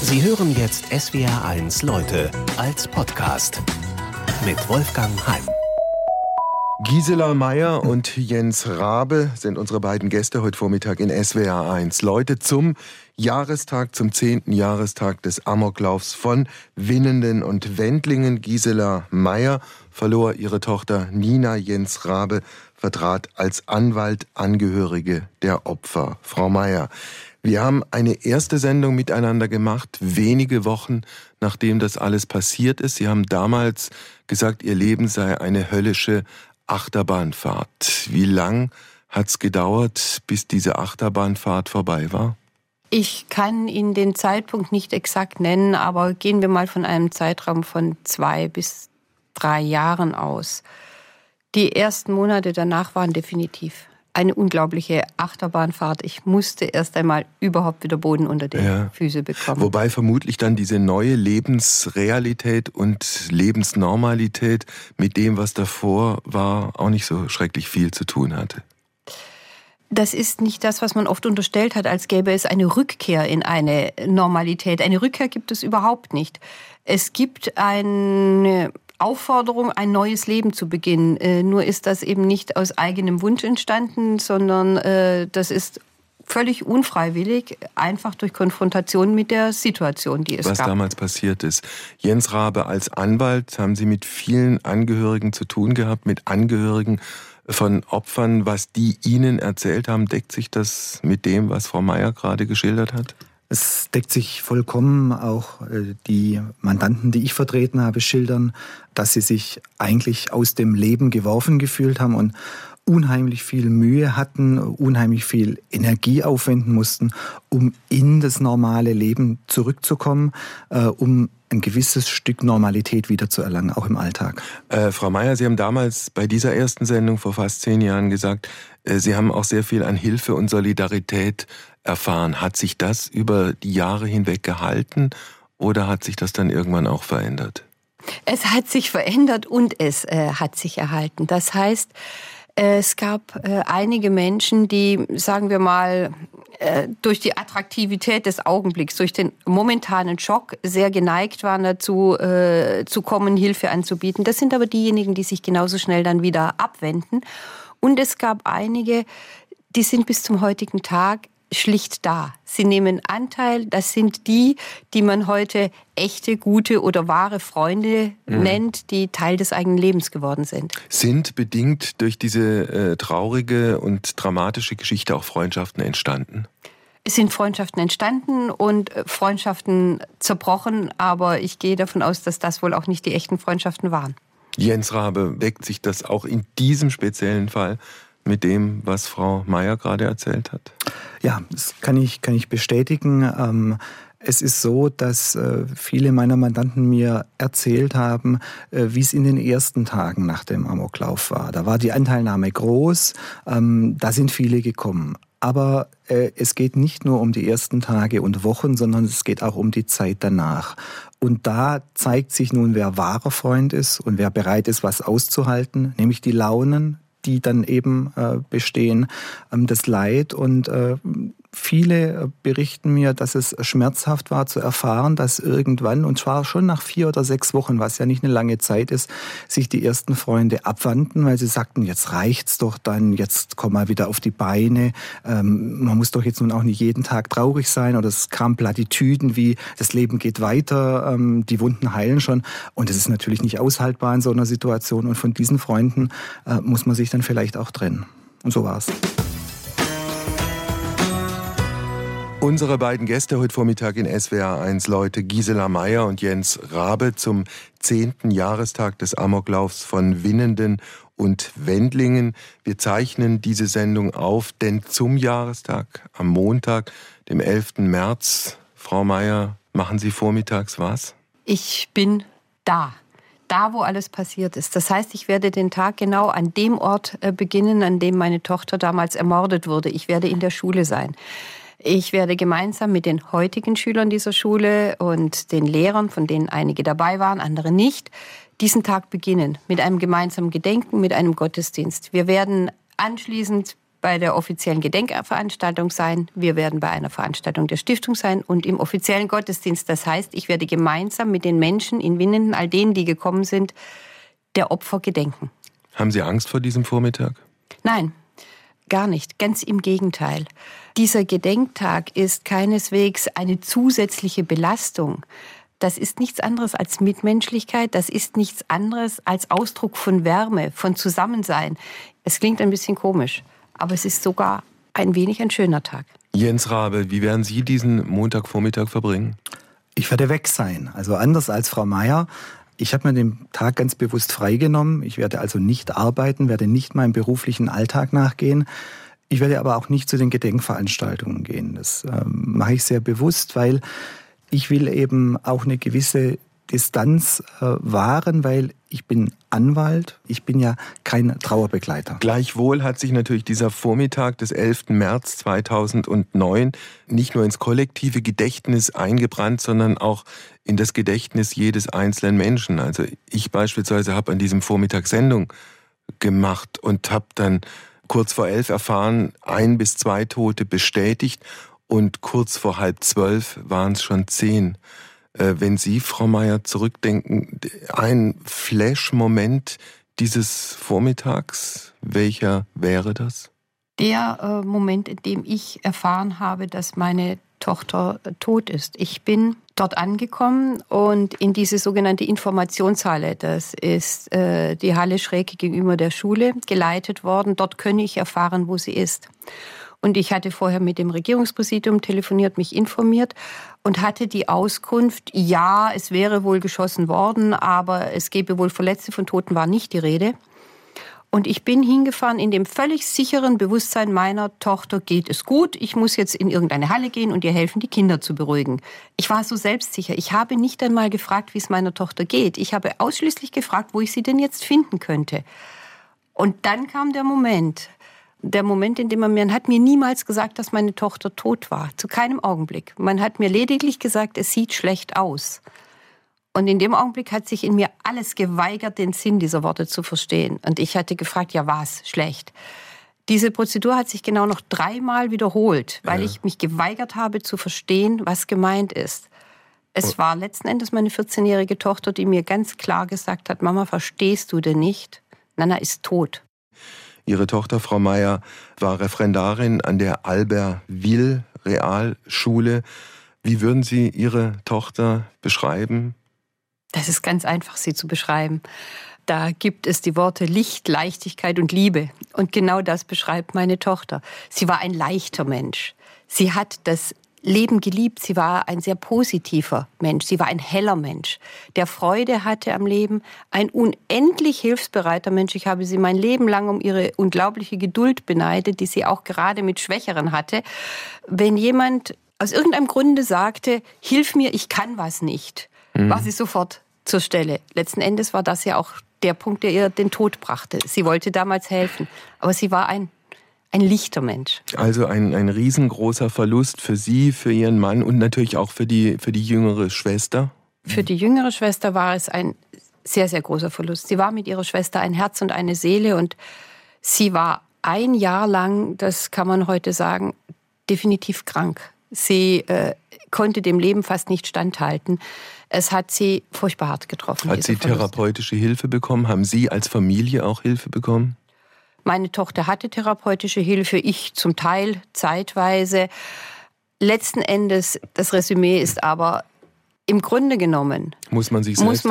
Sie hören jetzt SWR1 Leute als Podcast mit Wolfgang Heim. Gisela Meyer und Jens Raabe sind unsere beiden Gäste heute Vormittag in SWR1 Leute zum Jahrestag, zum 10. Jahrestag des Amoklaufs von Winnenden und Wendlingen. Gisela Meyer verlor ihre Tochter Nina. Jens Raabe vertrat als Anwalt Angehörige der Opfer. Frau Meyer, wir haben eine erste Sendung miteinander gemacht, wenige Wochen nachdem das alles passiert ist. Sie haben damals gesagt, Ihr Leben sei eine höllische Achterbahnfahrt. Wie lang hat's gedauert, bis diese Achterbahnfahrt vorbei war? Ich kann Ihnen den Zeitpunkt nicht exakt nennen, aber gehen wir mal von einem Zeitraum von 2 bis 3 Jahren aus. Die ersten Monate danach waren definitiv eine unglaubliche Achterbahnfahrt. Ich musste erst einmal überhaupt wieder Boden unter die Füße bekommen. Wobei vermutlich dann diese neue Lebensrealität und Lebensnormalität mit dem, was davor war, auch nicht so schrecklich viel zu tun hatte. Das ist nicht das, was man oft unterstellt hat, als gäbe es eine Rückkehr in eine Normalität. Eine Rückkehr gibt es überhaupt nicht. Es gibt eine Aufforderung, ein neues Leben zu beginnen. Nur ist das eben nicht aus eigenem Wunsch entstanden, sondern das ist völlig unfreiwillig, einfach durch Konfrontation mit der Situation, die es gab. Was damals passiert ist. Jens Raabe, als Anwalt haben Sie mit vielen Angehörigen zu tun gehabt, mit Angehörigen von Opfern. Was die Ihnen erzählt haben, deckt sich das mit dem, was Frau Meyer gerade geschildert hat? Es deckt sich vollkommen. Auch die Mandanten, die ich vertreten habe, schildern, dass sie sich eigentlich aus dem Leben geworfen gefühlt haben und unheimlich viel Mühe hatten, unheimlich viel Energie aufwenden mussten, um in das normale Leben zurückzukommen, um ein gewisses Stück Normalität wiederzuerlangen, auch im Alltag. Frau Meyer, Sie haben damals bei dieser ersten Sendung vor fast 10 Jahren gesagt, Sie haben auch sehr viel an Hilfe und Solidarität erfahren. Hat sich das über die Jahre hinweg gehalten oder hat sich das dann irgendwann auch verändert? Es hat sich verändert und es hat sich erhalten. Das heißt, es gab einige Menschen, die, sagen wir mal, durch die Attraktivität des Augenblicks, durch den momentanen Schock sehr geneigt waren dazu, zu kommen, Hilfe anzubieten. Das sind aber diejenigen, die sich genauso schnell dann wieder abwenden. Und es gab einige, die sind bis zum heutigen Tag schlicht da. Sie nehmen Anteil. Das sind die, die man heute echte, gute oder wahre Freunde nennt, die Teil des eigenen Lebens geworden sind. Sind bedingt durch diese traurige und dramatische Geschichte auch Freundschaften entstanden? Es sind Freundschaften entstanden und Freundschaften zerbrochen, aber ich gehe davon aus, dass das wohl auch nicht die echten Freundschaften waren. Jens Raabe, deckt sich das auch in diesem speziellen Fall mit dem, was Frau Meyer gerade erzählt hat? Ja, das kann ich bestätigen. Es ist so, dass viele meiner Mandanten mir erzählt haben, wie es in den ersten Tagen nach dem Amoklauf war. Da war die Anteilnahme groß, da sind viele gekommen. Aber es geht nicht nur um die ersten Tage und Wochen, sondern es geht auch um die Zeit danach. Und da zeigt sich nun, wer wahrer Freund ist und wer bereit ist, was auszuhalten, nämlich die Launen, die dann eben bestehen, das Leid. Und viele berichten mir, dass es schmerzhaft war zu erfahren, dass irgendwann, und zwar schon nach 4 oder 6 Wochen, was ja nicht eine lange Zeit ist, sich die ersten Freunde abwandten, weil sie sagten, jetzt reicht's doch dann, jetzt komm mal wieder auf die Beine. Man muss doch jetzt nun auch nicht jeden Tag traurig sein, oder es kamen Plattitüden wie, das Leben geht weiter, die Wunden heilen schon. Und das ist natürlich nicht aushaltbar in so einer Situation. Und von diesen Freunden muss man sich dann vielleicht auch trennen. Und so war's. Unsere beiden Gäste heute Vormittag in SWR1 Leute, Gisela Meyer und Jens Raabe, zum 10. Jahrestag des Amoklaufs von Winnenden und Wendlingen. Wir zeichnen diese Sendung auf, denn zum Jahrestag, am Montag, dem 11. März, Frau Meyer, machen Sie vormittags was? Ich bin da, wo alles passiert ist. Das heißt, ich werde den Tag genau an dem Ort beginnen, an dem meine Tochter damals ermordet wurde. Ich werde in der Schule sein. Ich werde gemeinsam mit den heutigen Schülern dieser Schule und den Lehrern, von denen einige dabei waren, andere nicht, diesen Tag beginnen mit einem gemeinsamen Gedenken, mit einem Gottesdienst. Wir werden anschließend bei der offiziellen Gedenkveranstaltung sein, wir werden bei einer Veranstaltung der Stiftung sein und im offiziellen Gottesdienst. Das heißt, ich werde gemeinsam mit den Menschen in Winnenden, all denen, die gekommen sind, der Opfer gedenken. Haben Sie Angst vor diesem Vormittag? Nein, gar nicht. Ganz im Gegenteil. Dieser Gedenktag ist keineswegs eine zusätzliche Belastung. Das ist nichts anderes als Mitmenschlichkeit. Das ist nichts anderes als Ausdruck von Wärme, von Zusammensein. Es klingt ein bisschen komisch, aber es ist sogar ein wenig ein schöner Tag. Jens Raabe, wie werden Sie diesen Montagvormittag verbringen? Ich werde weg sein. Also anders als Frau Meier. Ich habe mir den Tag ganz bewusst freigenommen. Ich werde also nicht arbeiten, werde nicht meinem beruflichen Alltag nachgehen. Ich werde aber auch nicht zu den Gedenkveranstaltungen gehen. Das mache ich sehr bewusst, weil ich will eben auch eine gewisse Distanz wahren, weil ich bin Anwalt, ich bin ja kein Trauerbegleiter. Gleichwohl hat sich natürlich dieser Vormittag des 11. März 2009 nicht nur ins kollektive Gedächtnis eingebrannt, sondern auch in das Gedächtnis jedes einzelnen Menschen. Also ich beispielsweise habe an diesem Vormittag Sendung gemacht und habe dann kurz vor 11 erfahren, 1 bis 2 Tote bestätigt und kurz vor 11:30 waren es schon 10. Wenn Sie, Frau Meier, zurückdenken, ein Flash-Moment dieses Vormittags, welcher wäre das? Der Moment, in dem ich erfahren habe, dass meine Tochter tot ist. Ich bin dort angekommen und in diese sogenannte Informationshalle, das ist die Halle schräg gegenüber der Schule, geleitet worden. Dort könne ich erfahren, wo sie ist. Und ich hatte vorher mit dem Regierungspräsidium telefoniert, mich informiert und hatte die Auskunft, ja, es wäre wohl geschossen worden, aber es gäbe wohl Verletzte, von Toten war nicht die Rede. Und ich bin hingefahren in dem völlig sicheren Bewusstsein, meiner Tochter geht es gut, ich muss jetzt in irgendeine Halle gehen und ihr helfen, die Kinder zu beruhigen. Ich war so selbstsicher. Ich habe nicht einmal gefragt, wie es meiner Tochter geht. Ich habe ausschließlich gefragt, wo ich sie denn jetzt finden könnte. Und dann kam der Moment, in dem man hat mir niemals gesagt, dass meine Tochter tot war. Zu keinem Augenblick. Man hat mir lediglich gesagt, es sieht schlecht aus. Und in dem Augenblick hat sich in mir alles geweigert, den Sinn dieser Worte zu verstehen. Und ich hatte gefragt, ja, was? Schlecht. Diese Prozedur hat sich genau noch 3-mal wiederholt, weil ich mich geweigert habe zu verstehen, was gemeint ist. Es war letzten Endes meine 14-jährige Tochter, die mir ganz klar gesagt hat, Mama, verstehst du denn nicht? Nana ist tot. Ihre Tochter, Frau Meier, war Referendarin an der Albertville-Realschule. Wie würden Sie Ihre Tochter beschreiben? Das ist ganz einfach, sie zu beschreiben. Da gibt es die Worte Licht, Leichtigkeit und Liebe. Und genau das beschreibt meine Tochter. Sie war ein leichter Mensch. Sie hat das Leben geliebt. Sie war ein sehr positiver Mensch. Sie war ein heller Mensch, der Freude hatte am Leben. Ein unendlich hilfsbereiter Mensch. Ich habe sie mein Leben lang um ihre unglaubliche Geduld beneidet, die sie auch gerade mit Schwächeren hatte. Wenn jemand aus irgendeinem Grunde sagte, hilf mir, ich kann was nicht, war sie sofort zur Stelle. Letzten Endes war das ja auch der Punkt, der ihr den Tod brachte. Sie wollte damals helfen, aber sie war ein lichter Mensch. Also ein riesengroßer Verlust für Sie, für Ihren Mann und natürlich auch für die jüngere Schwester? Für die jüngere Schwester war es ein sehr, sehr großer Verlust. Sie war mit ihrer Schwester ein Herz und eine Seele und sie war 1 Jahr lang, das kann man heute sagen, definitiv krank. Sie konnte dem Leben fast nicht standhalten. Es hat sie furchtbar hart getroffen. Hat sie therapeutische Hilfe bekommen? Haben Sie als Familie auch Hilfe bekommen? Meine Tochter hatte therapeutische Hilfe, ich zum Teil, zeitweise. Letzten Endes, das Resümee ist aber, im Grunde genommen muss man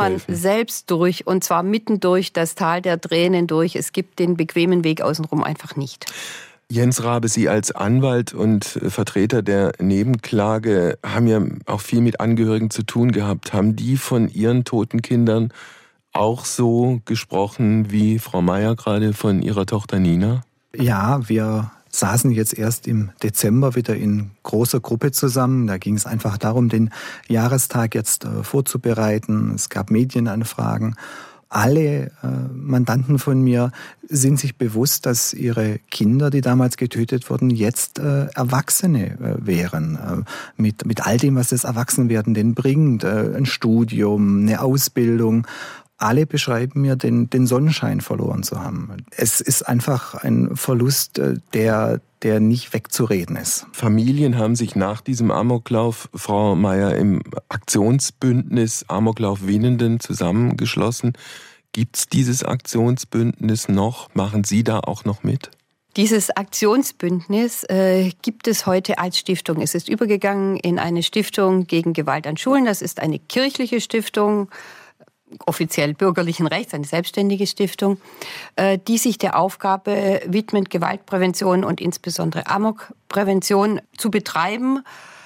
selbst durch, und zwar mitten durch das Tal der Tränen durch. Es gibt den bequemen Weg außenrum einfach nicht. Jens Raabe, Sie als Anwalt und Vertreter der Nebenklage haben ja auch viel mit Angehörigen zu tun gehabt. Haben die von ihren toten Kindern auch so gesprochen wie Frau Meier gerade von ihrer Tochter Nina? Ja, wir saßen jetzt erst im Dezember wieder in großer Gruppe zusammen. Da ging es einfach darum, den Jahrestag jetzt vorzubereiten. Es gab Medienanfragen. Alle Mandanten von mir sind sich bewusst, dass ihre Kinder, die damals getötet wurden, jetzt Erwachsene wären. Mit all dem, was das Erwachsenwerden denn bringt. Ein Studium, eine Ausbildung. alle beschreiben mir, den Sonnenschein verloren zu haben. Es ist einfach ein Verlust, der nicht wegzureden ist. Familien haben sich nach diesem Amoklauf, Frau Meier, im Aktionsbündnis Amoklauf Winnenden zusammengeschlossen. Gibt es dieses Aktionsbündnis noch? Machen Sie da auch noch mit? Dieses Aktionsbündnis gibt es heute als Stiftung. Es ist übergegangen in eine Stiftung gegen Gewalt an Schulen. Das ist eine kirchliche Stiftung, offiziell bürgerlichen Rechts, eine selbstständige Stiftung, die sich der Aufgabe widmet, Gewaltprävention und insbesondere Amokprävention zu betreiben.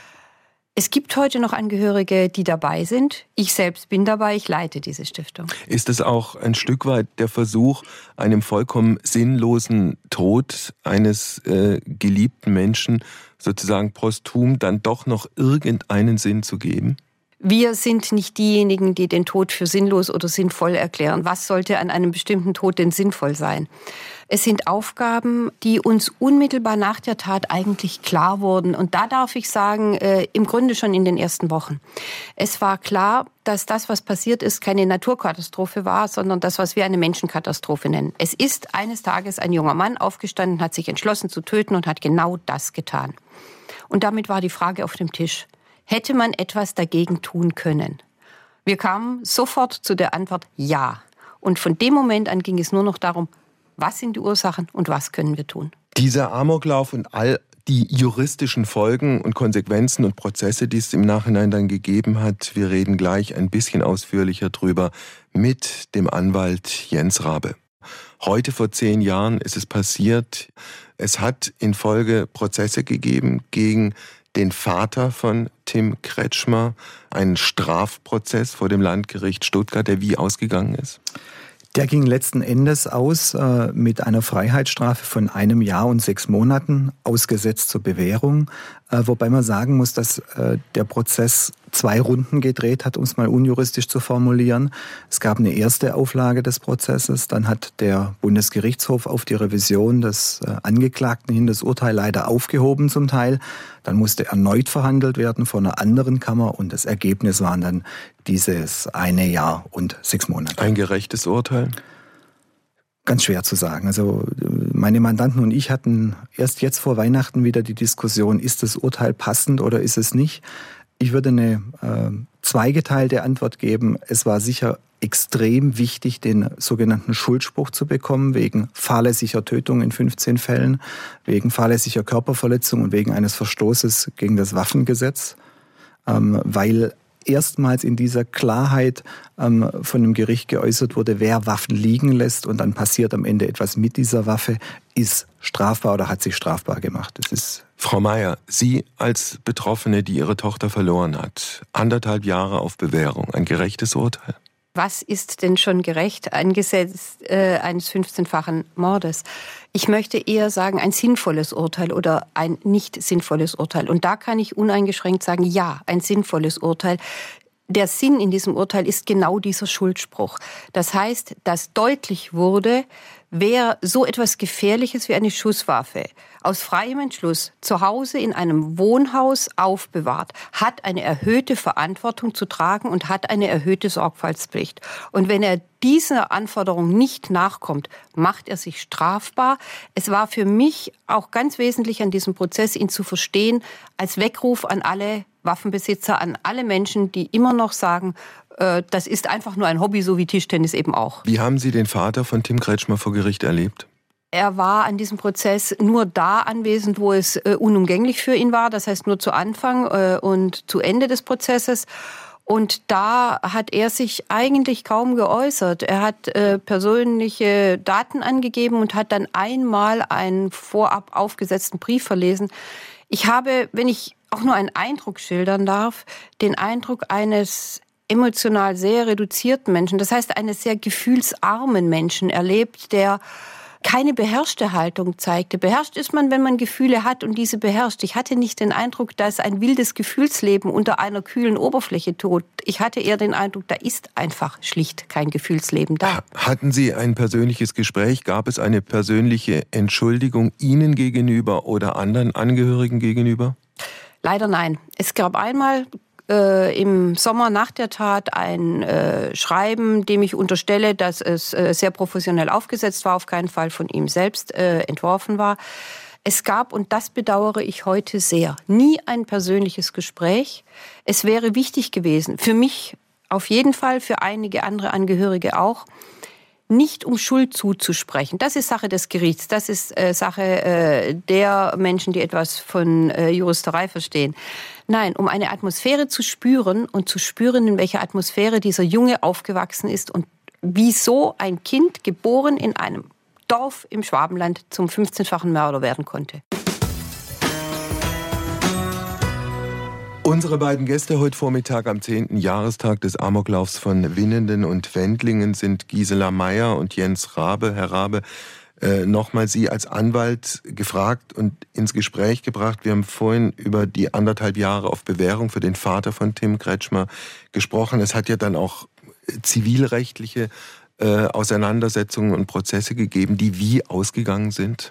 Es gibt heute noch Angehörige, die dabei sind. Ich selbst bin dabei, ich leite diese Stiftung. Ist es auch ein Stück weit der Versuch, einem vollkommen sinnlosen Tod eines geliebten Menschen sozusagen posthum dann doch noch irgendeinen Sinn zu geben? Wir sind nicht diejenigen, die den Tod für sinnlos oder sinnvoll erklären. Was sollte an einem bestimmten Tod denn sinnvoll sein? Es sind Aufgaben, die uns unmittelbar nach der Tat eigentlich klar wurden. Und da darf ich sagen, im Grunde schon in den ersten Wochen. Es war klar, dass das, was passiert ist, keine Naturkatastrophe war, sondern das, was wir eine Menschenkatastrophe nennen. Es ist eines Tages ein junger Mann aufgestanden, hat sich entschlossen zu töten und hat genau das getan. Und damit war die Frage auf dem Tisch. Hätte man etwas dagegen tun können? Wir kamen sofort zu der Antwort ja. Und von dem Moment an ging es nur noch darum, was sind die Ursachen und was können wir tun? Dieser Amoklauf und all die juristischen Folgen und Konsequenzen und Prozesse, die es im Nachhinein dann gegeben hat, wir reden gleich ein bisschen ausführlicher drüber mit dem Anwalt Jens Rabe. Heute vor 10 Jahren ist es passiert. Es hat in Folge Prozesse gegeben gegen den Vater von Tim Kretschmer, einen Strafprozess vor dem Landgericht Stuttgart, der wie ausgegangen ist? Der ging letzten Endes aus mit einer Freiheitsstrafe von 1 Jahr und 6 Monaten, ausgesetzt zur Bewährung. Wobei man sagen muss, dass der Prozess 2 Runden gedreht hat, um es mal unjuristisch zu formulieren. Es gab eine erste Auflage des Prozesses, dann hat der Bundesgerichtshof auf die Revision des Angeklagten hin das Urteil leider aufgehoben zum Teil. Dann musste erneut verhandelt werden von einer anderen Kammer und das Ergebnis waren dann dieses 1 Jahr und 6 Monate. Ein gerechtes Urteil? Ganz schwer zu sagen. Also meine Mandanten und ich hatten erst jetzt vor Weihnachten wieder die Diskussion, ist das Urteil passend oder ist es nicht? Ich würde eine zweigeteilte Antwort geben. Es war sicher extrem wichtig, den sogenannten Schuldspruch zu bekommen, wegen fahrlässiger Tötung in 15 Fällen, wegen fahrlässiger Körperverletzung und wegen eines Verstoßes gegen das Waffengesetz, weil erstmals in dieser Klarheit von dem Gericht geäußert wurde, wer Waffen liegen lässt und dann passiert am Ende etwas mit dieser Waffe, ist strafbar oder hat sich strafbar gemacht. Das ist Frau Meier, Sie als Betroffene, die Ihre Tochter verloren hat, 1,5 Jahre auf Bewährung, ein gerechtes Urteil? Was ist denn schon gerecht angesichts eines 15-fachen Mordes? Ich möchte eher sagen, ein sinnvolles Urteil oder ein nicht sinnvolles Urteil. Und da kann ich uneingeschränkt sagen, ja, ein sinnvolles Urteil. Der Sinn in diesem Urteil ist genau dieser Schuldspruch. Das heißt, dass deutlich wurde, wer so etwas Gefährliches wie eine Schusswaffe aus freiem Entschluss zu Hause in einem Wohnhaus aufbewahrt, hat eine erhöhte Verantwortung zu tragen und hat eine erhöhte Sorgfaltspflicht. Und wenn er dieser Anforderung nicht nachkommt, macht er sich strafbar. Es war für mich auch ganz wesentlich an diesem Prozess, ihn zu verstehen, als Weckruf an alle Waffenbesitzer, an alle Menschen, die immer noch sagen, das ist einfach nur ein Hobby, so wie Tischtennis eben auch. Wie haben Sie den Vater von Tim Kretschmer vor Gericht erlebt? Er war an diesem Prozess nur da anwesend, wo es unumgänglich für ihn war, das heißt nur zu Anfang und zu Ende des Prozesses. Und da hat er sich eigentlich kaum geäußert. Er hat persönliche Daten angegeben und hat dann einmal einen vorab aufgesetzten Brief verlesen. Ich habe, wenn ich auch nur einen Eindruck schildern darf, den Eindruck eines emotional sehr reduzierten Menschen, das heißt eines sehr gefühlsarmen Menschen erlebt, der keine beherrschte Haltung zeigte. Beherrscht ist man, wenn man Gefühle hat und diese beherrscht. Ich hatte nicht den Eindruck, dass ein wildes Gefühlsleben unter einer kühlen Oberfläche tobt. Ich hatte eher den Eindruck, da ist einfach schlicht kein Gefühlsleben da. Hatten Sie ein persönliches Gespräch? Gab es eine persönliche Entschuldigung Ihnen gegenüber oder anderen Angehörigen gegenüber? Leider nein. Es gab einmal im Sommer nach der Tat ein Schreiben, dem ich unterstelle, dass es sehr professionell aufgesetzt war, auf keinen Fall von ihm selbst entworfen war. Es gab, und das bedauere ich heute sehr, nie ein persönliches Gespräch. Es wäre wichtig gewesen, für mich auf jeden Fall, für einige andere Angehörige auch, nicht um Schuld zuzusprechen. Das ist Sache des Gerichts, das ist Sache der Menschen, die etwas von Juristerei verstehen. Nein, um eine Atmosphäre zu spüren und zu spüren, in welcher Atmosphäre dieser Junge aufgewachsen ist und wieso ein Kind, geboren in einem Dorf im Schwabenland, zum 15-fachen Mörder werden konnte. Unsere beiden Gäste heute Vormittag am 10. Jahrestag des Amoklaufs von Winnenden und Wendlingen sind Gisela Meyer und Jens Rabe. Herr Rabe, nochmal Sie als Anwalt gefragt und ins Gespräch gebracht. Wir haben vorhin über die 1,5 Jahre auf Bewährung für den Vater von Tim Kretschmer gesprochen. Es hat ja dann auch zivilrechtliche Auseinandersetzungen und Prozesse gegeben, die wie ausgegangen sind?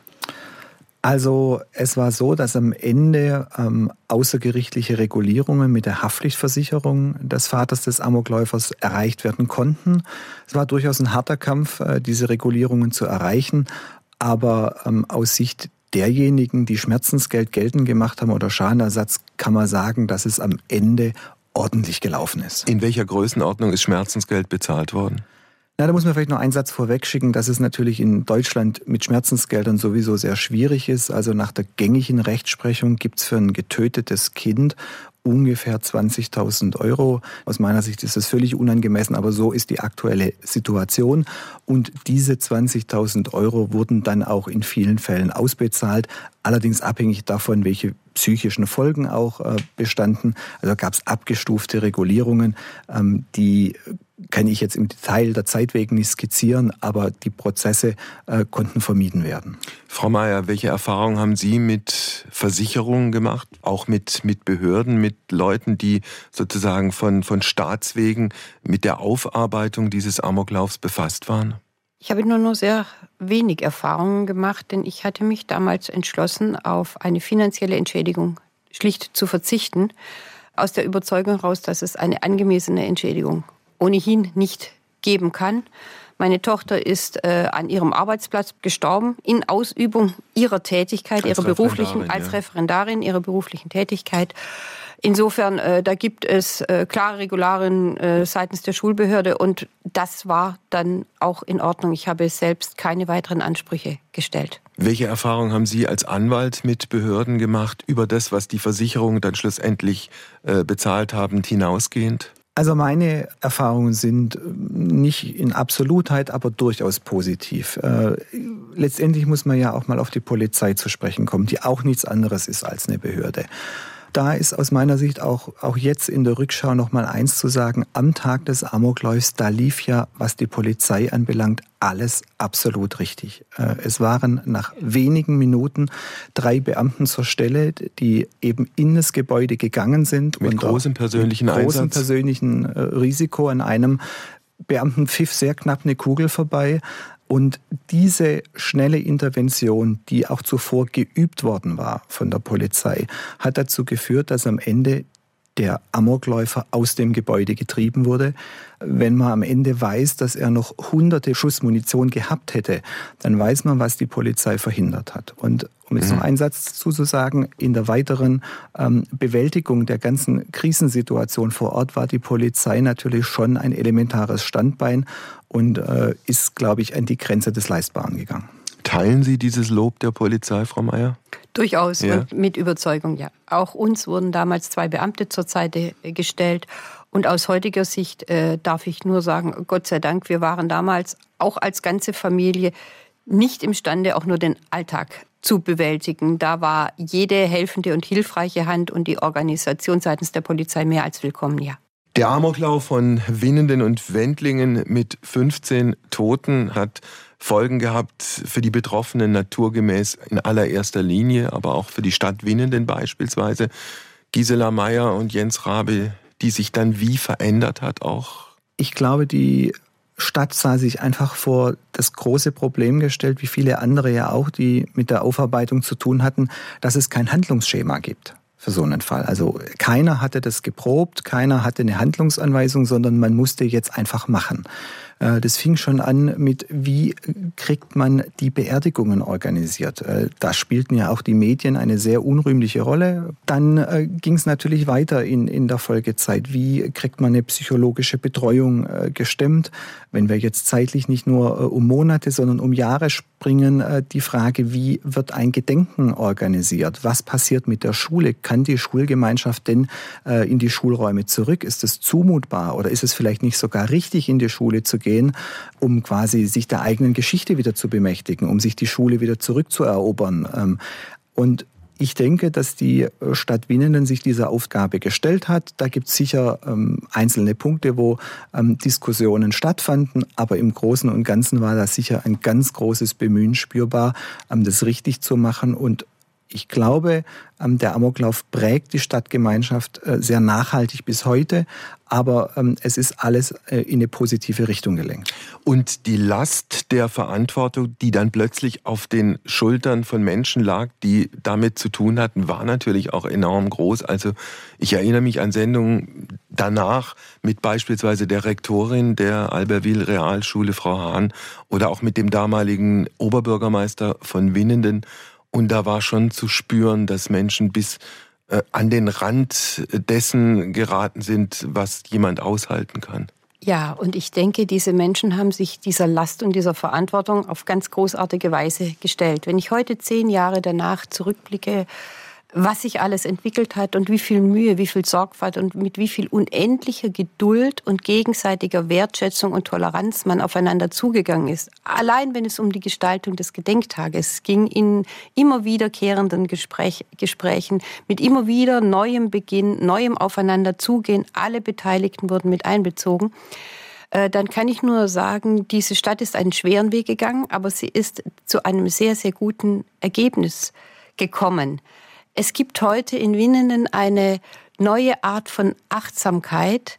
Also es war so, dass am Ende außergerichtliche Regulierungen mit der Haftpflichtversicherung des Vaters des Amokläufers erreicht werden konnten. Es war durchaus ein harter Kampf, diese Regulierungen zu erreichen, aber aus Sicht derjenigen, die Schmerzensgeld geltend gemacht haben oder Schadenersatz, kann man sagen, dass es am Ende ordentlich gelaufen ist. In welcher Größenordnung ist Schmerzensgeld bezahlt worden? Na, da muss man vielleicht noch einen Satz vorweg schicken, dass es natürlich in Deutschland mit Schmerzensgeldern sowieso sehr schwierig ist. Also nach der gängigen Rechtsprechung gibt es für ein getötetes Kind ungefähr 20.000 Euro. Aus meiner Sicht ist das völlig unangemessen, aber so ist die aktuelle Situation. Und diese 20.000 Euro wurden dann auch in vielen Fällen ausbezahlt, allerdings abhängig davon, welche psychischen Folgen auch bestanden. Also gab es abgestufte Regulierungen, die kann ich jetzt im Detail der Zeit wegen nicht skizzieren, aber die Prozesse konnten vermieden werden. Frau Meyer, welche Erfahrungen haben Sie mit Versicherungen gemacht, auch mit Behörden, mit Leuten, die sozusagen von Staatswegen mit der Aufarbeitung dieses Amoklaufs befasst waren? Ich habe nur sehr wenig Erfahrungen gemacht, denn ich hatte mich damals entschlossen, auf eine finanzielle Entschädigung schlicht zu verzichten, aus der Überzeugung heraus, dass es eine angemessene Entschädigung ohnehin nicht geben kann. Meine Tochter ist an ihrem Arbeitsplatz gestorben, in Ausübung ihrer Tätigkeit, ihrer beruflichen Tätigkeit. Insofern, da gibt es klare Regularien seitens der Schulbehörde und das war dann auch in Ordnung. Ich habe selbst keine weiteren Ansprüche gestellt. Welche Erfahrungen haben Sie als Anwalt mit Behörden gemacht über das, was die Versicherungen dann schlussendlich bezahlt haben, hinausgehend? Also meine Erfahrungen sind nicht in Absolutheit, aber durchaus positiv. Letztendlich muss man ja auch mal auf die Polizei zu sprechen kommen, die auch nichts anderes ist als eine Behörde. Da ist aus meiner Sicht auch jetzt in der Rückschau noch mal eins zu sagen: Am Tag des Amoklaufs, da lief ja, was die Polizei anbelangt, alles absolut richtig. Es waren nach wenigen Minuten 3 Beamten zur Stelle, die eben in das Gebäude gegangen sind. Mit großem persönlichen Einsatz. Mit großem persönlichen Risiko. An einem Beamten pfiff sehr knapp eine Kugel vorbei. Und diese schnelle Intervention, die auch zuvor geübt worden war von der Polizei, hat dazu geführt, dass am Ende der Amokläufer aus dem Gebäude getrieben wurde. Wenn man am Ende weiß, dass er noch hunderte Schuss Munition gehabt hätte, dann weiß man, was die Polizei verhindert hat. Und um jetzt noch einen Satz dazu zu sagen, in der weiteren Bewältigung der ganzen Krisensituation vor Ort war die Polizei natürlich schon ein elementares Standbein und ist, glaube ich, an die Grenze des Leistbaren gegangen. Teilen Sie dieses Lob der Polizei, Frau Meyer? Durchaus, ja. Und mit Überzeugung, ja. Auch uns wurden damals 2 Beamte zur Seite gestellt. Und aus heutiger Sicht darf ich nur sagen, Gott sei Dank, wir waren damals auch als ganze Familie nicht imstande, auch nur den Alltag zu bewältigen. Da war jede helfende und hilfreiche Hand und die Organisation seitens der Polizei mehr als willkommen, ja. Der Amoklauf von Winnenden und Wendlingen mit 15 Toten hat Folgen gehabt für die Betroffenen naturgemäß in allererster Linie, aber auch für die Stadt Winnenden beispielsweise. Gisela Meyer und Jens Rabe, die sich dann wie verändert hat auch? Ich glaube, die Stadt sah sich einfach vor das große Problem gestellt, wie viele andere ja auch, die mit der Aufarbeitung zu tun hatten, dass es kein Handlungsschema gibt für so einen Fall. Also keiner hatte das geprobt, keiner hatte eine Handlungsanweisung, sondern man musste jetzt einfach machen. Das fing schon an mit, wie kriegt man die Beerdigungen organisiert. Da spielten ja auch die Medien eine sehr unrühmliche Rolle. Dann ging es natürlich weiter in der Folgezeit. Wie kriegt man eine psychologische Betreuung gestemmt? Wenn wir jetzt zeitlich nicht nur um Monate, sondern um Jahre springen, die Frage, wie wird ein Gedenken organisiert? Was passiert mit der Schule? Kann die Schulgemeinschaft denn in die Schulräume zurück? Ist es zumutbar oder ist es vielleicht nicht sogar richtig, in die Schule zu gehen, um quasi sich der eigenen Geschichte wieder zu bemächtigen, um sich die Schule wieder zurückzuerobern? Und ich denke, dass die Stadt Winnenden sich dieser Aufgabe gestellt hat. Da gibt es sicher einzelne Punkte, wo Diskussionen stattfanden, aber im Großen und Ganzen war da sicher ein ganz großes Bemühen spürbar, das richtig zu machen. Und ich glaube, der Amoklauf prägt die Stadtgemeinschaft sehr nachhaltig bis heute, aber es ist alles in eine positive Richtung gelenkt. Und die Last der Verantwortung, die dann plötzlich auf den Schultern von Menschen lag, die damit zu tun hatten, war natürlich auch enorm groß. Also ich erinnere mich an Sendungen danach mit beispielsweise der Rektorin der Albertville Realschule, Frau Hahn, oder auch mit dem damaligen Oberbürgermeister von Winnenden. Und da war schon zu spüren, dass Menschen bis an den Rand dessen geraten sind, was jemand aushalten kann. Ja, und ich denke, diese Menschen haben sich dieser Last und dieser Verantwortung auf ganz großartige Weise gestellt. Wenn ich heute 10 Jahre danach zurückblicke, was sich alles entwickelt hat und wie viel Mühe, wie viel Sorgfalt und mit wie viel unendlicher Geduld und gegenseitiger Wertschätzung und Toleranz man aufeinander zugegangen ist. Allein wenn es um die Gestaltung des Gedenktages ging, in immer wiederkehrenden Gesprächen, mit immer wieder neuem Beginn, neuem Aufeinander zugehen, alle Beteiligten wurden mit einbezogen. Dann kann ich nur sagen, diese Stadt ist einen schweren Weg gegangen, aber sie ist zu einem sehr, sehr guten Ergebnis gekommen. Es gibt heute in Winnenden eine neue Art von Achtsamkeit,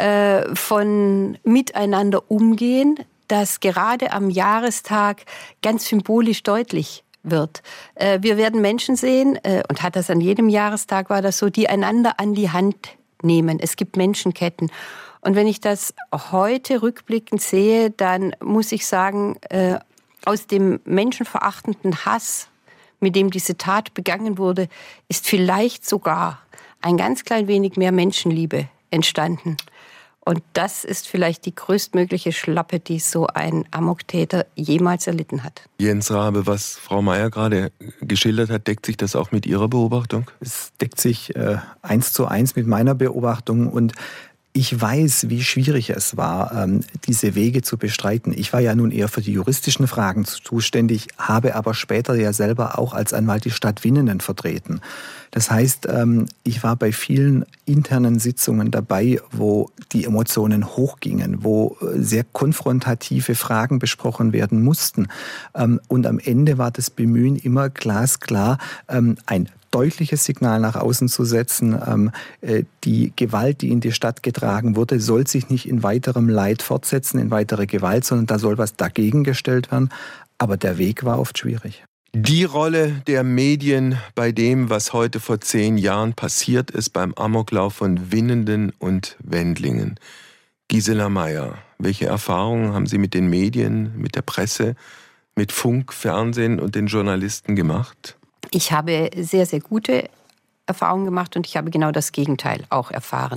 von Miteinander umgehen, das gerade am Jahrestag ganz symbolisch deutlich wird. Wir werden Menschen sehen, und hat das an jedem Jahrestag war das so, die einander an die Hand nehmen. Es gibt Menschenketten. Und wenn ich das heute rückblickend sehe, dann muss ich sagen, aus dem menschenverachtenden Hass, mit dem diese Tat begangen wurde, ist vielleicht sogar ein ganz klein wenig mehr Menschenliebe entstanden. Und das ist vielleicht die größtmögliche Schlappe, die so ein Amoktäter jemals erlitten hat. Jens Rabe, was Frau Meier gerade geschildert hat, deckt sich das auch mit Ihrer Beobachtung? Es deckt sich 1:1 mit meiner Beobachtung und ich weiß, wie schwierig es war, diese Wege zu bestreiten. Ich war ja nun eher für die juristischen Fragen zuständig, habe aber später ja selber auch als Anwalt die Stadt Winnenden vertreten. Das heißt, ich war bei vielen internen Sitzungen dabei, wo die Emotionen hochgingen, wo sehr konfrontative Fragen besprochen werden mussten. Und am Ende war das Bemühen immer glasklar, ein deutliches Signal nach außen zu setzen. Die Gewalt, die in die Stadt getragen wurde, soll sich nicht in weiterem Leid fortsetzen, in weitere Gewalt, sondern da soll was dagegen gestellt werden. Aber der Weg war oft schwierig. Die Rolle der Medien bei dem, was heute vor 10 Jahren passiert ist, beim Amoklauf von Winnenden und Wendlingen. Gisela Meier, welche Erfahrungen haben Sie mit den Medien, mit der Presse, mit Funk, Fernsehen und den Journalisten gemacht? Ich habe sehr, sehr gute Erfahrungen gemacht und ich habe genau das Gegenteil auch erfahren.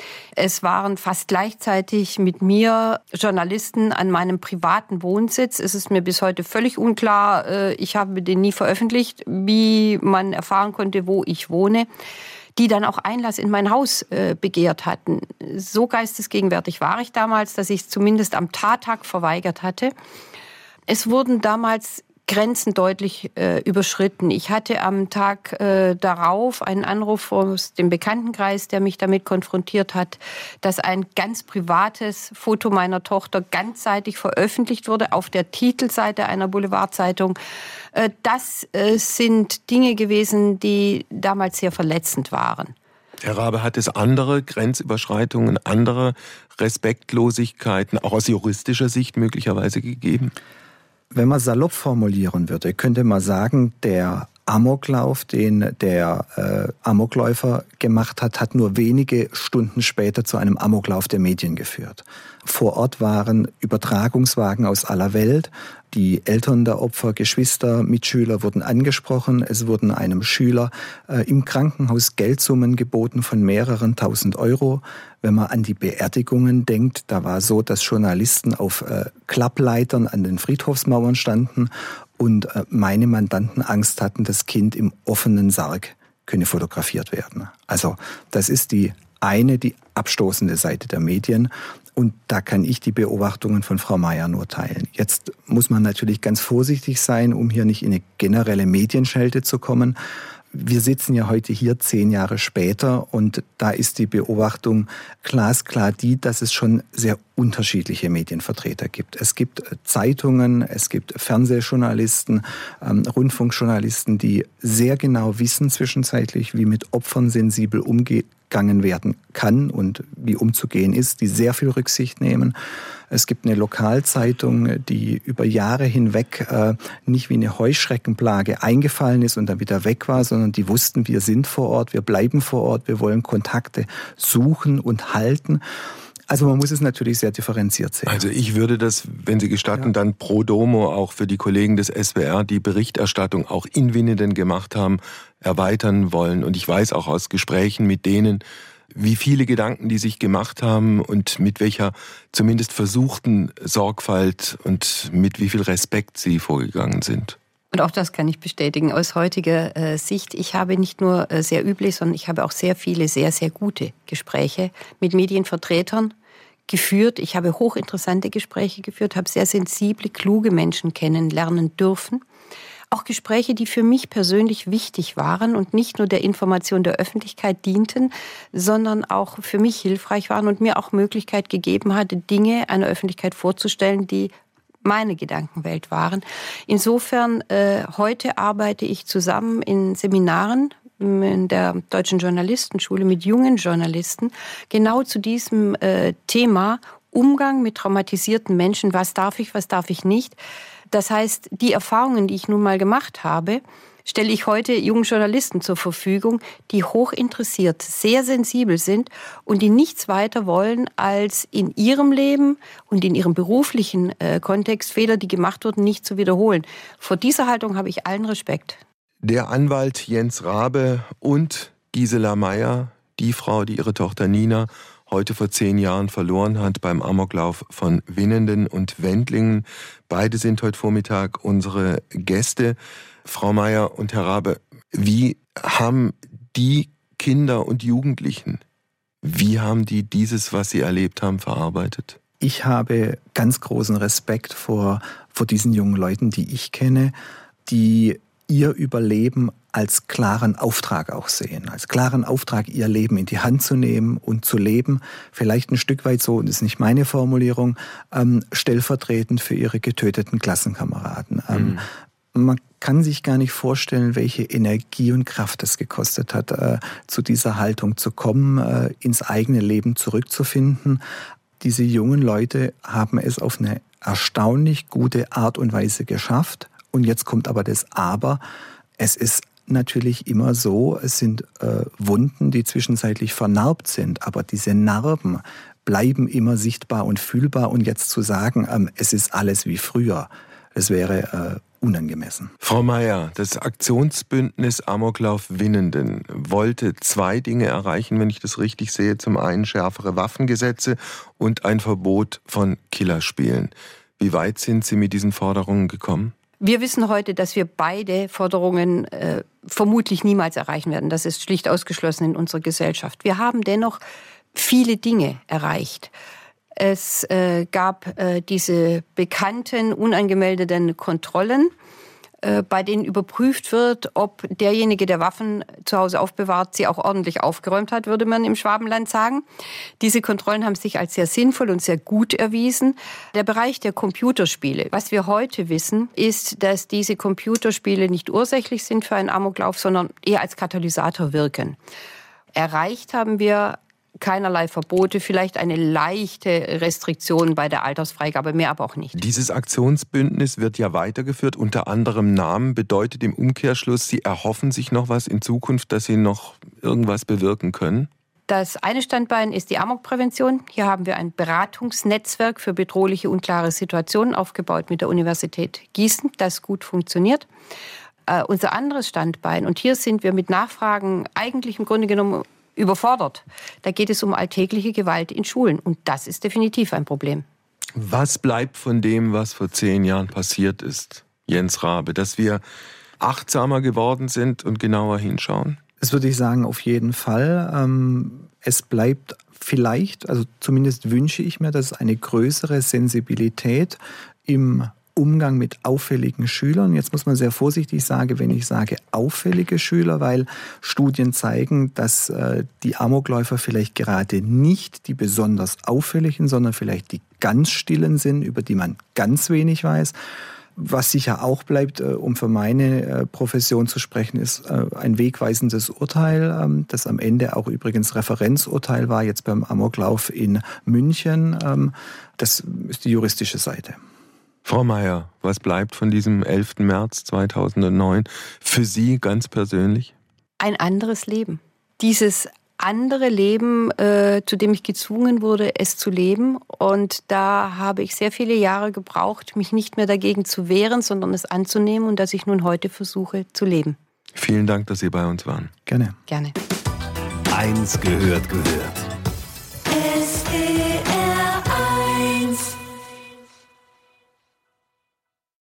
Es waren fast gleichzeitig mit mir Journalisten an meinem privaten Wohnsitz. Es ist mir bis heute völlig unklar, ich habe den nie veröffentlicht, wie man erfahren konnte, wo ich wohne, die dann auch Einlass in mein Haus begehrt hatten. So geistesgegenwärtig war ich damals, dass ich es zumindest am Tattag verweigert hatte. Es wurden damals Grenzen deutlich überschritten. Ich hatte am Tag darauf einen Anruf aus dem Bekanntenkreis, der mich damit konfrontiert hat, dass ein ganz privates Foto meiner Tochter ganzseitig veröffentlicht wurde auf der Titelseite einer Boulevardzeitung. Das sind Dinge gewesen, die damals sehr verletzend waren. Herr Rabe, hat es andere Grenzüberschreitungen, andere Respektlosigkeiten, auch aus juristischer Sicht möglicherweise gegeben? Wenn man salopp formulieren würde, könnte man sagen, der Amoklauf, den der Amokläufer gemacht hat nur wenige Stunden später zu einem Amoklauf der Medien geführt. Vor Ort waren Übertragungswagen aus aller Welt. Die Eltern der Opfer, Geschwister, Mitschüler wurden angesprochen. Es wurden einem Schüler im Krankenhaus Geldsummen geboten von mehreren tausend Euro. Wenn man an die Beerdigungen denkt, da war so, dass Journalisten auf Klappleitern an den Friedhofsmauern standen und meine Mandanten Angst hatten, das Kind im offenen Sarg könne fotografiert werden. Also das ist die abstoßende Seite der Medien. Und da kann ich die Beobachtungen von Frau Meier nur teilen. Jetzt muss man natürlich ganz vorsichtig sein, um hier nicht in eine generelle Medienschelte zu kommen. Wir sitzen ja heute hier 10 Jahre später und da ist die Beobachtung glasklar die, dass es schon sehr unterschiedliche Medienvertreter gibt. Es gibt Zeitungen, es gibt Fernsehjournalisten, Rundfunkjournalisten, die sehr genau wissen zwischenzeitlich, wie mit Opfern sensibel umgegangen werden kann und wie umzugehen ist, die sehr viel Rücksicht nehmen. Es gibt eine Lokalzeitung, die über Jahre hinweg nicht wie eine Heuschreckenplage eingefallen ist und dann wieder weg war, sondern die wussten, wir sind vor Ort, wir bleiben vor Ort, wir wollen Kontakte suchen und halten. Also man muss es natürlich sehr differenziert sehen. Also ich würde das, wenn Sie gestatten, dann pro domo auch für die Kollegen des SWR, die Berichterstattung auch in Winnenden gemacht haben, erweitern wollen. Und ich weiß auch aus Gesprächen mit denen, wie viele Gedanken die sich gemacht haben und mit welcher zumindest versuchten Sorgfalt und mit wie viel Respekt sie vorgegangen sind. Und auch das kann ich bestätigen aus heutiger Sicht. Ich habe nicht nur sehr üble, sondern ich habe auch sehr viele sehr, sehr gute Gespräche mit Medienvertretern geführt. Ich habe hochinteressante Gespräche geführt, habe sehr sensible, kluge Menschen kennenlernen dürfen. Auch Gespräche, die für mich persönlich wichtig waren und nicht nur der Information der Öffentlichkeit dienten, sondern auch für mich hilfreich waren und mir auch Möglichkeit gegeben hatte, Dinge einer Öffentlichkeit vorzustellen, die meine Gedankenwelt waren. Insofern, heute arbeite ich zusammen in Seminaren in der Deutschen Journalistenschule mit jungen Journalisten genau zu diesem Thema Umgang mit traumatisierten Menschen. Was darf ich nicht? Das heißt, die Erfahrungen, die ich nun mal gemacht habe, stelle ich heute jungen Journalisten zur Verfügung, die hochinteressiert, sehr sensibel sind und die nichts weiter wollen, als in ihrem Leben und in ihrem beruflichen Kontext Fehler, die gemacht wurden, nicht zu wiederholen. Vor dieser Haltung habe ich allen Respekt. Der Anwalt Jens Rabe und Gisela Meier, die Frau, die ihre Tochter Nina heute vor 10 Jahren verloren hat beim Amoklauf von Winnenden und Wendlingen. Beide sind heute Vormittag unsere Gäste. Frau Meier und Herr Rabe, wie haben die Kinder und Jugendlichen, wie haben die dieses, was sie erlebt haben, verarbeitet? Ich habe ganz großen Respekt vor diesen jungen Leuten, die ich kenne, die ihr Überleben als klaren Auftrag auch sehen. Als klaren Auftrag, ihr Leben in die Hand zu nehmen und zu leben. Vielleicht ein Stück weit so, und das ist nicht meine Formulierung, stellvertretend für ihre getöteten Klassenkameraden. Man kann sich gar nicht vorstellen, welche Energie und Kraft es gekostet hat, zu dieser Haltung zu kommen, ins eigene Leben zurückzufinden. Diese jungen Leute haben es auf eine erstaunlich gute Art und Weise geschafft. Und jetzt kommt aber das Aber. Es ist natürlich immer so, es sind Wunden, die zwischenzeitlich vernarbt sind, aber diese Narben bleiben immer sichtbar und fühlbar. Und jetzt zu sagen, es ist alles wie früher, das wäre unangemessen. Frau Meier, das Aktionsbündnis Amoklauf Winnenden wollte 2 Dinge erreichen, wenn ich das richtig sehe. Zum einen schärfere Waffengesetze und ein Verbot von Killerspielen. Wie weit sind Sie mit diesen Forderungen gekommen? Wir wissen heute, dass wir beide Forderungen vermutlich niemals erreichen werden. Das ist schlicht ausgeschlossen in unserer Gesellschaft. Wir haben dennoch viele Dinge erreicht. Es gab diese bekannten, unangemeldeten Kontrollen, bei denen überprüft wird, ob derjenige, der Waffen zu Hause aufbewahrt, sie auch ordentlich aufgeräumt hat, würde man im Schwabenland sagen. Diese Kontrollen haben sich als sehr sinnvoll und sehr gut erwiesen. Der Bereich der Computerspiele. Was wir heute wissen, ist, dass diese Computerspiele nicht ursächlich sind für einen Amoklauf, sondern eher als Katalysator wirken. Erreicht haben wir keinerlei Verbote, vielleicht eine leichte Restriktion bei der Altersfreigabe, mehr aber auch nicht. Dieses Aktionsbündnis wird ja weitergeführt, unter anderem Namen, bedeutet im Umkehrschluss, Sie erhoffen sich noch was in Zukunft, dass Sie noch irgendwas bewirken können? Das eine Standbein ist die Amokprävention. Hier haben wir ein Beratungsnetzwerk für bedrohliche, unklare Situationen aufgebaut mit der Universität Gießen, das gut funktioniert. Unser anderes Standbein, und hier sind wir mit Nachfragen eigentlich im Grunde genommen überfordert. Da geht es um alltägliche Gewalt in Schulen und das ist definitiv ein Problem. Was bleibt von dem, was vor 10 Jahren passiert ist, Jens Raabe, dass wir achtsamer geworden sind und genauer hinschauen? Das würde ich sagen, auf jeden Fall. Es bleibt vielleicht, also zumindest wünsche ich mir, dass es eine größere Sensibilität im Umgang mit auffälligen Schülern. Jetzt muss man sehr vorsichtig sagen, wenn ich sage auffällige Schüler, weil Studien zeigen, dass die Amokläufer vielleicht gerade nicht die besonders auffälligen, sondern vielleicht die ganz stillen sind, über die man ganz wenig weiß. Was sicher auch bleibt, um für meine Profession zu sprechen, ist ein wegweisendes Urteil, das am Ende auch übrigens Referenzurteil war, jetzt beim Amoklauf in München. Das ist die juristische Seite. Frau Meier, was bleibt von diesem 11. März 2009 für Sie ganz persönlich? Ein anderes Leben. Dieses andere Leben, zu dem ich gezwungen wurde, es zu leben. Und da habe ich sehr viele Jahre gebraucht, mich nicht mehr dagegen zu wehren, sondern es anzunehmen und das ich nun heute versuche zu leben. Vielen Dank, dass Sie bei uns waren. Gerne. Gerne. Eins gehört.